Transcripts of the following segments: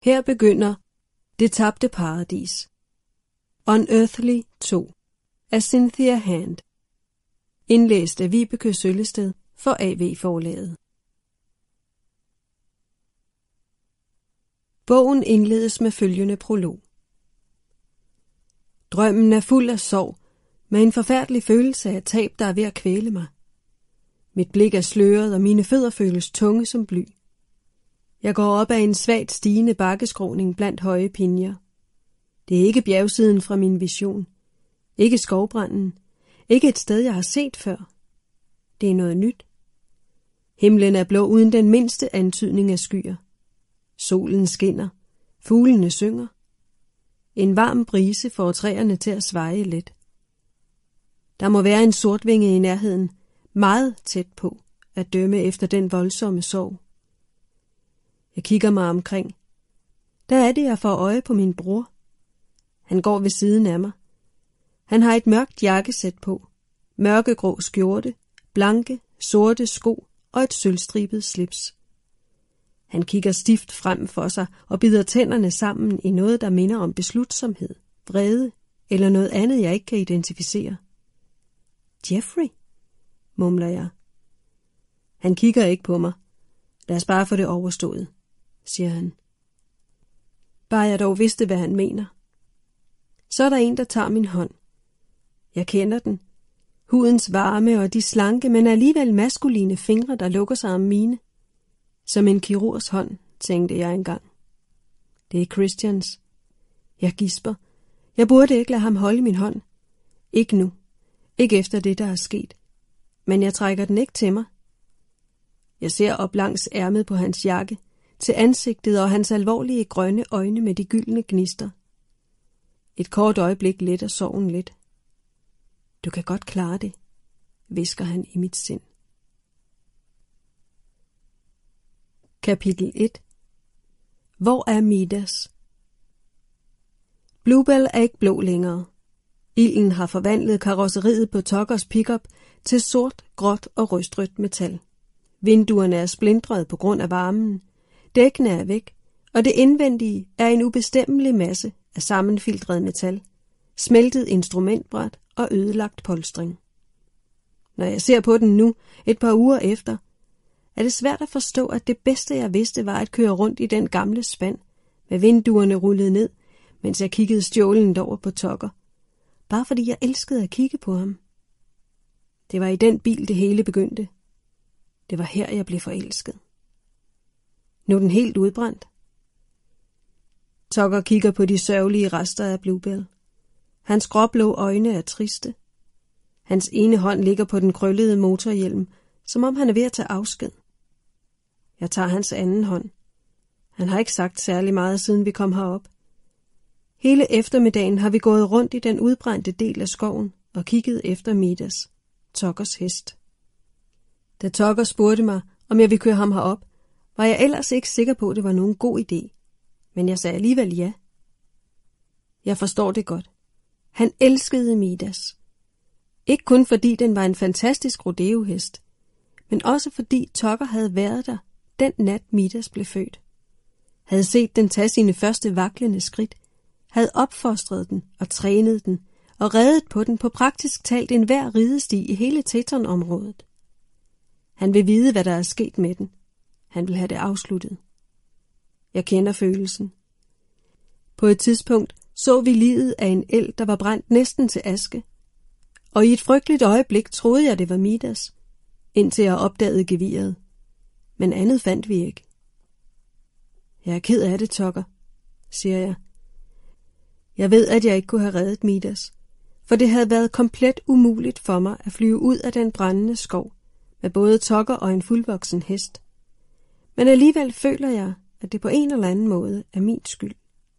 Her begynder Det tabte paradis. Unearthly 2 af Cynthia Hand. Indlæst af Vibeke Søllested for AV-forlaget. Bogen indledes med følgende prolog. Drømmen er fuld af sorg, med en forfærdelig følelse af tab, der er ved at kvæle mig. Mit blik er sløret, og mine fødder føles tunge som bly. Jeg går op ad en svagt stigende bakkeskråning blandt høje pinjer. Det er ikke bjergsiden fra min vision. Ikke skovbranden. Ikke et sted, jeg har set før. Det er noget nyt. Himlen er blå uden den mindste antydning af skyer. Solen skinner. Fuglene synger. En varm brise får træerne til at svaje let. Der må være en sortvinge i nærheden, meget tæt på, at dømme efter den voldsomme sorg. Jeg kigger mig omkring. Der er det, jeg får øje på min bror. Han går ved siden af mig. Han har et mørkt jakkesæt på, mørkegrå skjorte, blanke, sorte sko og et sølvstribet slips. Han kigger stift frem for sig og bider tænderne sammen i noget, der minder om beslutsomhed, vrede eller noget andet, jeg ikke kan identificere. Jeffrey, mumler jeg. Han kigger ikke på mig. Lad os bare få det overstået, siger han. Bare jeg dog vidste, hvad han mener. Så er der en, der tager min hånd. Jeg kender den. Hudens varme og de slanke, men alligevel maskuline fingre, der lukker sig om mine. Som en kirurgs hånd, tænkte jeg engang. Det er Christians. Jeg gisper. Jeg burde ikke lade ham holde min hånd. Ikke nu. Ikke efter det, der er sket. Men jeg trækker den ikke til mig. Jeg ser op langs ærmet på hans jakke, til ansigtet og hans alvorlige grønne øjne med de gyldne gnister. Et kort øjeblik letter sorgen lidt. Du kan godt klare det, hvisker han i mit sind. Kapitel 1. Hvor er Midas? Bluebell er ikke blå længere. Ilden har forvandlet karosseriet på Tuckers pickup til sort, gråt og røstrødt metal. Vinduerne er splintret på grund af varmen. Dækkene er væk, og det indvendige er en ubestemmelig masse af sammenfiltret metal, smeltet instrumentbræt og ødelagt polstring. Når jeg ser på den nu, et par uger efter, er det svært at forstå, at det bedste jeg vidste var at køre rundt i den gamle spand, med vinduerne rullet ned, mens jeg kiggede stjålent over på Tucker, bare fordi jeg elskede at kigge på ham. Det var i den bil, det hele begyndte. Det var her, jeg blev forelsket. Nu er den helt udbrændt. Tucker kigger på de sørgelige rester af Bluebell. Hans gråblå øjne er triste. Hans ene hånd ligger på den krøllede motorhjelm, som om han er ved at tage afsked. Jeg tager hans anden hånd. Han har ikke sagt særlig meget, siden vi kom herop. Hele eftermiddagen har vi gået rundt i den udbrændte del af skoven og kigget efter Midas, Tuckers hest. Da Tucker spurgte mig, om jeg ville køre ham herop, var jeg ellers ikke sikker på, at det var nogen god idé. Men jeg sagde alligevel ja. Jeg forstår det godt. Han elskede Midas. Ikke kun fordi den var en fantastisk rodeohest, men også fordi Tucker havde været der den nat Midas blev født. Havde set den tage sine første vaklende skridt, havde opfostret den og trænet den og reddet på den på praktisk talt enhver ridesti i hele Teton-området. Han vil vide, hvad der er sket med den. Han vil have det afsluttet. Jeg kender følelsen. På et tidspunkt så vi liget af en eld, der var brændt næsten til aske. Og i et frygteligt øjeblik troede jeg, det var Midas, indtil jeg opdagede geviret. Men andet fandt vi ikke. Jeg er ked af det, Tucker, siger jeg. Jeg ved, at jeg ikke kunne have reddet Midas, for det havde været komplet umuligt for mig at flyve ud af den brændende skov med både Tucker og en fuldvoksen hest. Men alligevel føler jeg, at det på en eller anden måde er min skyld.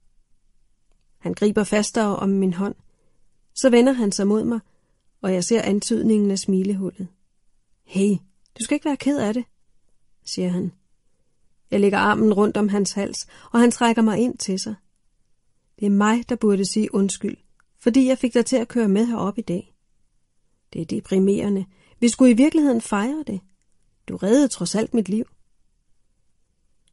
Han griber fastere om min hånd. Så vender han sig mod mig, og jeg ser antydningen af smilehullet. Hey, du skal ikke være ked af det, siger han. Jeg lægger armen rundt om hans hals, og han trækker mig ind til sig. Det er mig, der burde sige undskyld, fordi jeg fik dig til at køre med herop i dag. Det er deprimerende. Vi skulle i virkeligheden fejre det. Du reddede trods alt mit liv.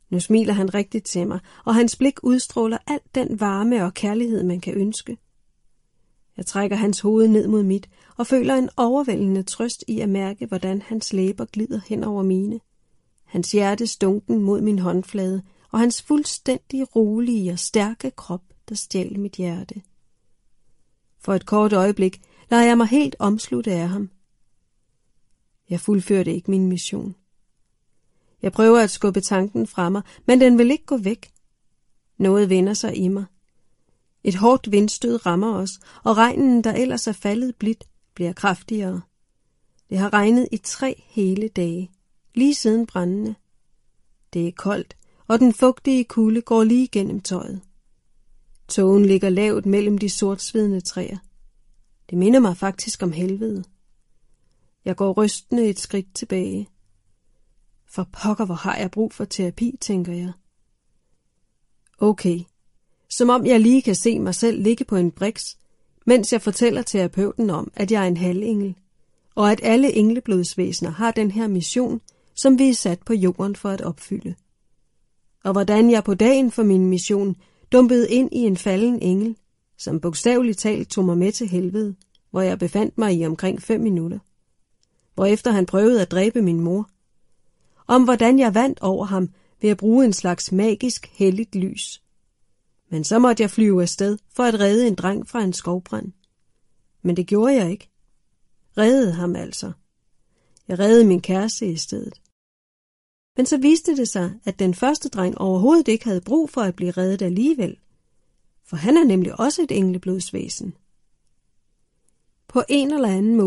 Nu smiler han rigtigt til mig, og hans blik udstråler alt den varme og kærlighed, man kan ønske. Jeg trækker hans hoved ned mod mit og føler en overvældende trøst i at mærke, hvordan hans læber glider hen over mine. Hans hjerte stunken mod min håndflade, og hans fuldstændig rolige og stærke krop, der stjal mit hjerte. For et kort øjeblik lader jeg mig helt omslutte af ham. Jeg fuldførte ikke min mission. Jeg prøver at skubbe tanken fra mig, men den vil ikke gå væk. Noget vender sig i mig. Et hårdt vindstød rammer os, og regnen, der ellers er faldet blidt, bliver kraftigere. Det har regnet i 3 hele dage, lige siden brændende. Det er koldt, og den fugtige kulde går lige gennem tøjet. Tågen ligger lavt mellem de sortsvedne træer. Det minder mig faktisk om helvede. Jeg går rystende et skridt tilbage. For pokker, hvor har jeg brug for terapi, tænker jeg. Okay, som om jeg lige kan se mig selv ligge på en briks, mens jeg fortæller terapeuten om, at jeg er en halvengel, og at alle engleblodsvæsener har den her mission, som vi er sat på jorden for at opfylde. Og hvordan jeg på dagen for min mission dumpede ind i en falden engel, som bogstaveligt talt tog mig med til helvede, hvor jeg befandt mig i omkring 5 minutter. Hvorefter han prøvede at dræbe min mor. Om hvordan jeg vandt over ham ved at bruge en slags magisk helligt lys. Men så måtte jeg flyve afsted for at redde en dreng fra en skovbrand. Men det gjorde jeg ikke. Reddede ham altså. Jeg reddede min kæreste i stedet. Men så viste det sig, at den første dreng overhovedet ikke havde brug for at blive reddet alligevel. For han er nemlig også et engleblodsvæsen. På en eller anden måde